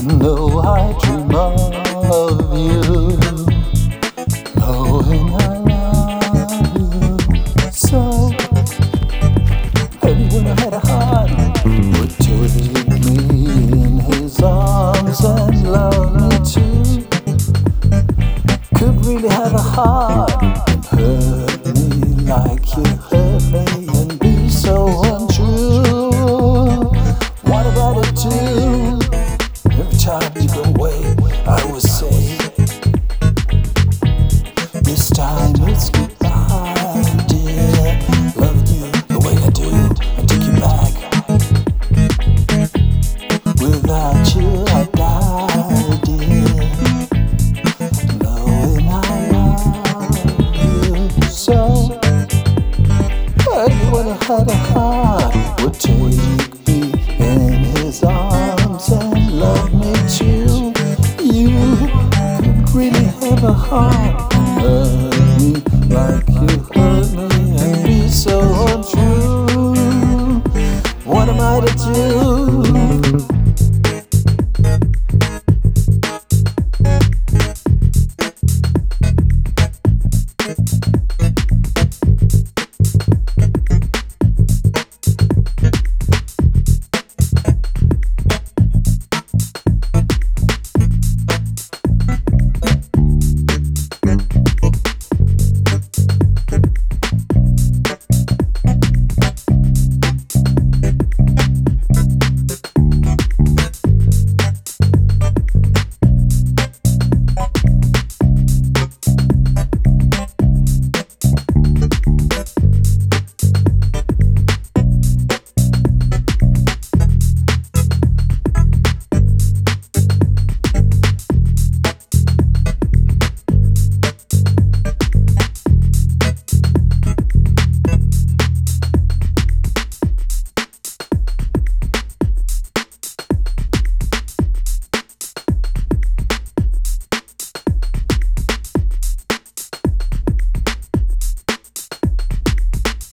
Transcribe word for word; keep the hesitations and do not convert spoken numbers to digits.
know I dream of you, knowing I love you so. Anyone who had a heart would take me in his arms and love me too. Could really have a heart and hurt me like you hurt me and be so untrue. What about it too? Every time you go away, I would say, this time it's goodbye, dear. Loving you the way I do, I take you back. Without you, I die, dear. Knowing I love you so. Anyone who had a heart would take me in his arms and love me too. You could really have a heart